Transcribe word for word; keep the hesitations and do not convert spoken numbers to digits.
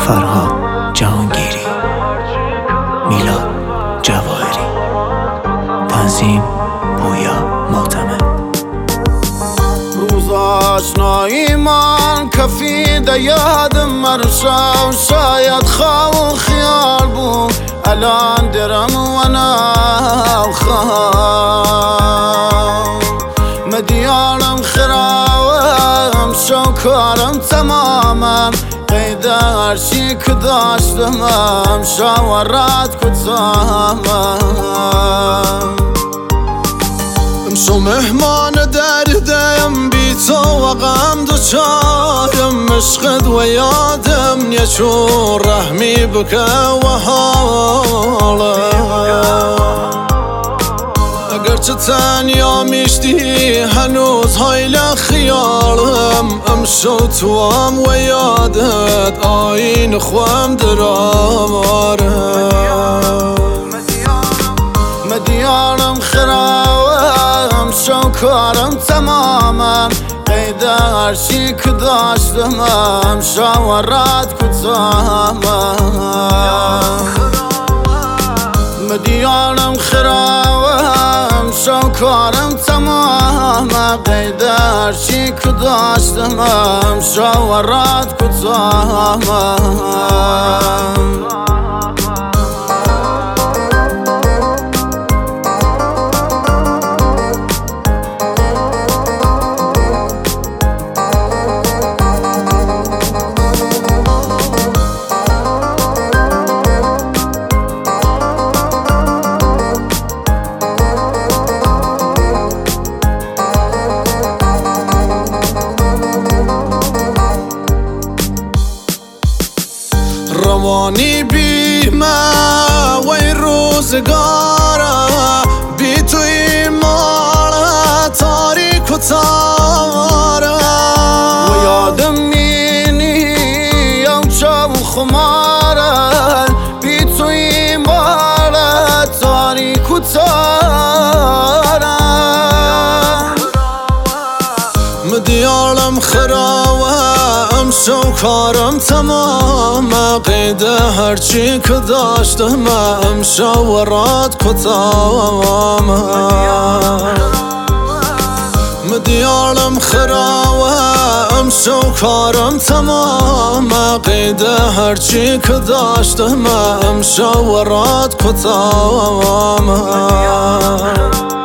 فرهاد جهانگیری، میلاد جواهری، تنظیم پویا معتمد. روز آشنایی من کفیده یادم مرسا و شاید خواه و خیال بود، الان درم و ناو خواه مدیارم خراوم شوکارم تمامم، قید هرچی که داشتمم شاورات کتامم. امشو مهمان دردم بی تو و غم دوچارم، عشقت و یادم یچون رحمی بکه و حالم. اگرچه تنیا میشتی هنوز هایل خیالم، امشو توام و یادت آین خوام درارم. مدیارم خراوم شوکارم تمامم، قید هرچی که داشتمم شاورات کتامم. مدیارم خراوم شوکارم تمامم، قید هرچی که داشتمم شاورات کتامم. روانی بی ما و این روزگاره، بی توی مالا تاریک و تاره، و یادم مینی او چاو خماره، بی توی مالا تاریک و تاره. مدیارم خراوه شوکارم تمام، قید هرچی که داشتم شاورات کتام. مدیارم خراوه شوکارم تمام، قید هرچی که داشتم شاورات کتام.